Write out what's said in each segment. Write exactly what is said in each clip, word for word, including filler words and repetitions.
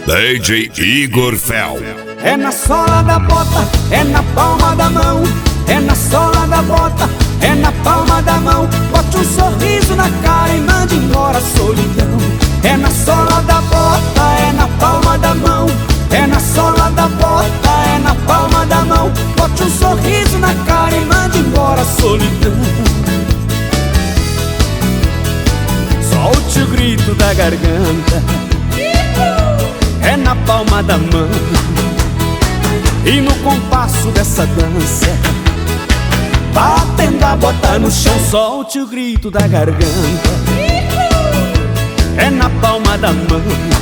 D J Igor Fel. É na sola da bota, é na palma da mão. É na sola da bota, é na palma da mão. Bote um sorriso na cara e mande embora a solidão. É na sola da bota, é na palma da mão. É na sola da bota, é na palma da mão. Bote um sorriso na cara e mande embora a solidão. Solte o grito da garganta, é na palma da mão. E no compasso dessa dança, batendo a bota no chão, solte o grito da garganta, é na palma da mão.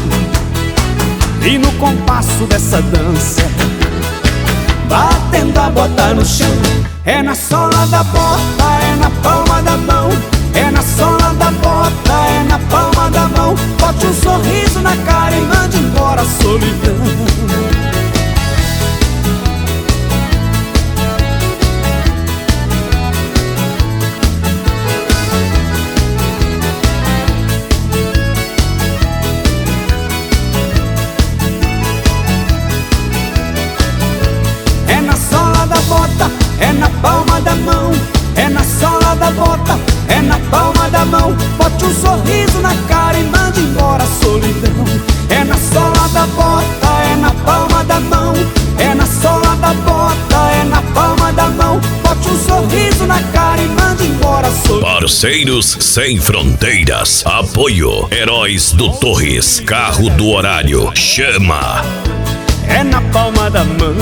E no compasso dessa dança, batendo a bota no chão, é na sola da bota, é na palma da mão. É na sola da bota, é na palma da mão. Bote um sorriso na cara e mande embora a solidão. É na sola da bota, é na palma da mão. É na sola da bota, é na palma da mão. Bote um sorriso na cara e mande embora a solidão. É na sola da bota, é na palma da mão. É na sola da bota, é na palma da mão. Bote um sorriso na cara e mande embora a solidão. Parceiros Sem Fronteiras. Apoio Heróis do Torres. Carro do Horário. Chama. É na palma da mão.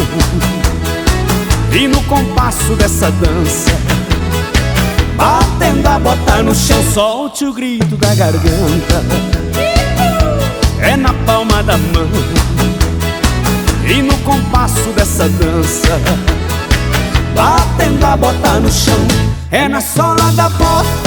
E no compasso dessa dança, batendo a bota no chão, solte o grito da garganta, é na palma da mão. E no compasso dessa dança, batendo a bota no chão, é na sola da bota,